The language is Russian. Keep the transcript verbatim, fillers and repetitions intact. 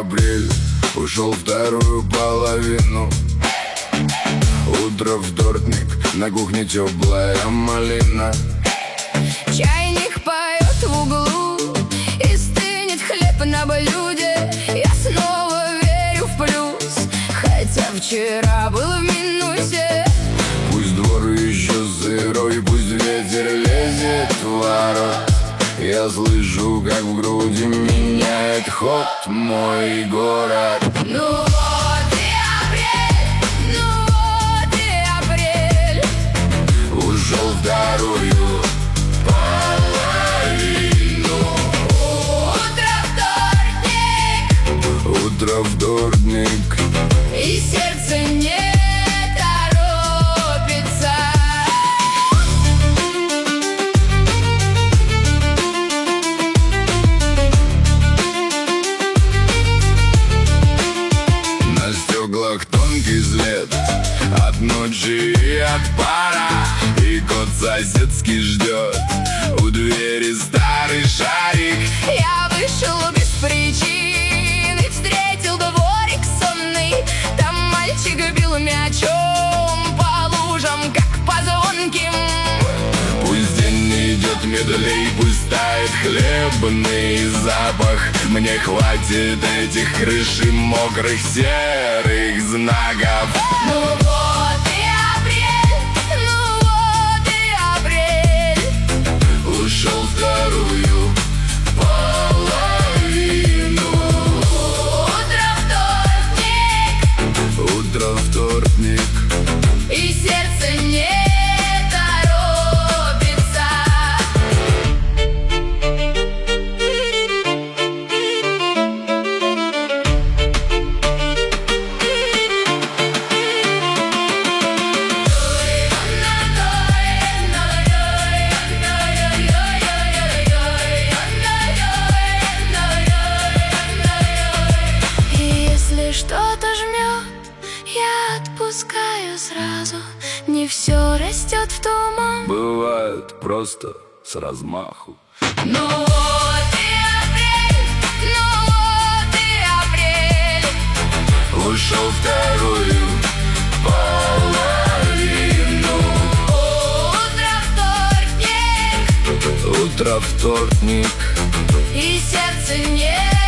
апрель, ушел вторую половину. Утро, вторник, на кухне теплая малина. Чайник поет в углу, и стынет хлеб на блюде. Я снова верю в плюс, хотя вчера был в минусе. Пусть двор еще сырой, пусть ветер лезет в ворот. Я слышу, как в груди меняет ход мой город. Ну вот и апрель, ну вот и апрель, ушел вторую половину. Утро, вторник, Утро, вторник, и сердце не торопится. На стеклах тонкий след от ночи и от пара, и кот соседский ждет у двери старый шарик. Я вышел без причины, встретил дворик сонный. Там мальчик бил мячом по лужам, как по звонким. Пусть день идет медлей, пусть тает хлебный запах. Мне хватит этих крыш и мокрых серых знаков. Ну вот и апрель, ну вот и апрель, ушел вторую половину. Утро, вторник, Утро, вторник, и сердце не торопится. И если что-то жмет, я отпускаю сразу. Не все растет в туман. бывает просто с размаху. Ну вот и апрель, ну вот и апрель, Ушел вторую половину. утро, вторник, Утро, вторник, и сердце не